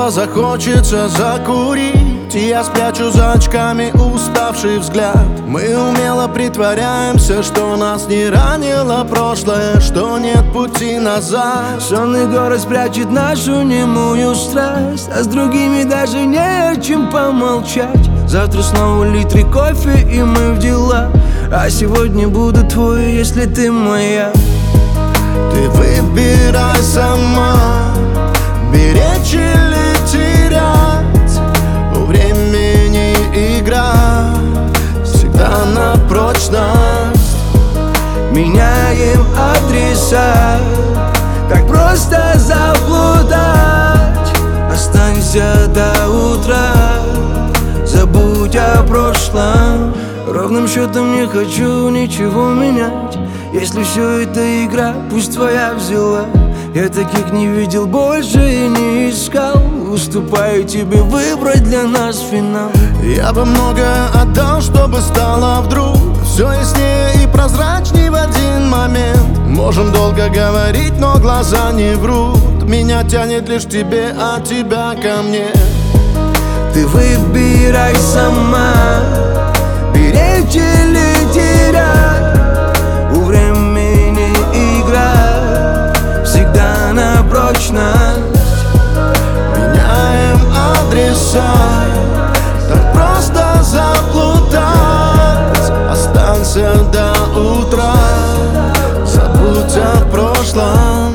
снова захочется закурить, и я спрячу за очками уставший взгляд. Мы умело притворяемся, что нас не ранило прошлое, что нет пути назад. Сонный город спрячет нашу немую страсть, а с другими даже не о чем помолчать. Завтра снова литры кофе, и мы в дела. А сегодня буду твой, если ты моя. Ты выбирай сама, беречь или терять. У времени игра всегда на прочность. Меняем адреса, так просто заблудать. Останься до утра, забудь о прошлом. Ровным счетом не хочу ничего менять. Если все это игра, пусть твоя взяла. Я таких не видел больше и не искал. Уступаю тебе выбрать для нас финал. Я бы многое отдал, чтобы стало вдруг все яснее и прозрачней в один момент. Можем долго говорить, но глаза не врут. Меня тянет лишь к тебе, а тебя ко мне. Ты выбирай сама, беречь или терять. У времени игра всегда на прочность. Меняем адреса, так просто заплутать. Останься до утра, забудь о прошлом.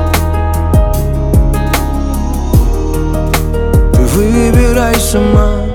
Выбирай сама.